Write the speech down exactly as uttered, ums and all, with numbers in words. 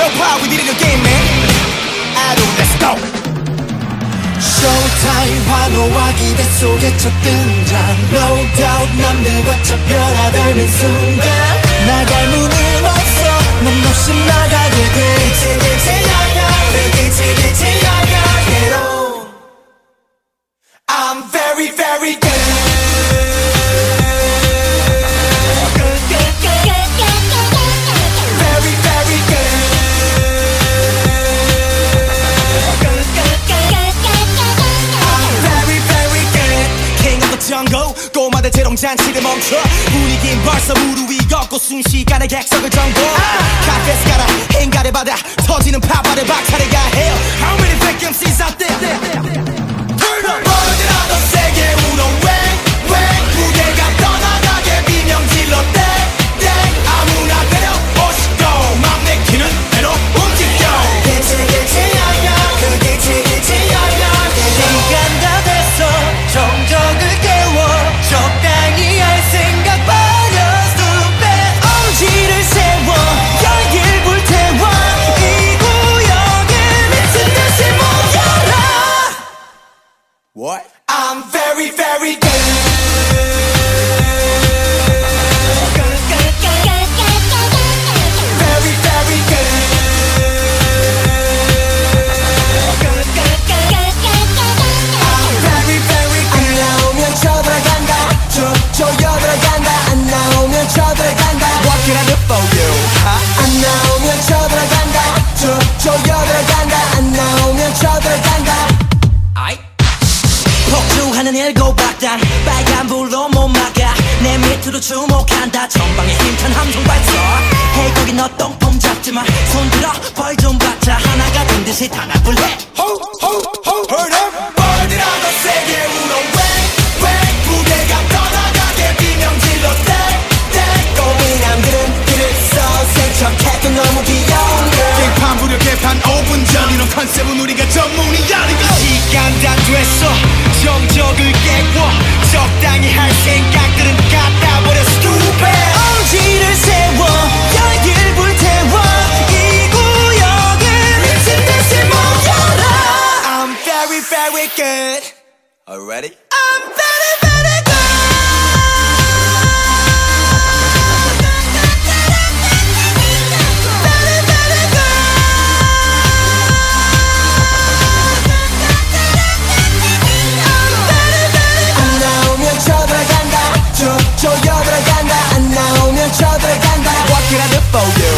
Girl power, we did it again, man. 아루, let's go. Showtime 환호와 기대 속에 첫 등장 No doubt 남들과 차 변화되는 순간 나갈 문은 없어 넌 없이 나가게 돼 길치 길치 야야 길치 길치 야야 Get on I'm very very good 정고 꼬마들 재롱잔치를 멈춰 분위긴 벌써 무르위 걷고 순식간에 객석을 정보 카페스 가라 행가를 받아 터지는 팝바를 박차려야 해요 How many fake 엠시's out there? Turn up! 멀어지라 더 세게 울어 Wang Wang 무대가 떠나가게 비명 질러 땡 땡 아무나 때려 오시고 맘 내키는 대로 움직여 길치 길치 야야 그 길치 길치 야야 시간 다 됐어 정적을 적당히 할 생각 버려 stupid 엄지를 세워 열길 불태워 이 구역에 미친 듯이 모여라 What? I'm very very good Very very good I'm very very good 안 나오면 쳐들어간다 조여들어간다 안 나오면 쳐들어간다 What can I do for you? huh? 안 나오면 쳐들어간다 조여들어간다 안 나오면 쳐들어간다 아이 폭주하는 일곱 악단 빨간 불로 못 막아 내 밑으로 주목한다 전방에 힘찬 함성 발사 Hey 거기 너 똥폼 잡지마 손들어 벌 좀 받자 하나가 된 듯이 단합을 해 Ho ho ho Heard up 멀어지라 더 세게 울어 Wang Wang 무대가 떠나가게 비명 질러 땡땡 꼬미남들은 길을 써 생척해도 너무 귀여운 girl 개판 부려 개판 오 분 전 이런 컨셉은 우리가 전문이야 시간 다 됐어 정적을 깨워 적당히 할 생각들은 갖다 버려 stupid 엄지를 세워 열길 불태워 이 구역에 미친 듯이 모여라 I'm very very good Already? I'm very very good very very good I'm very very good 안 나오면 쳐들어간다 조여들어간다 안 나오면 쳐들어간다 What can I do for you?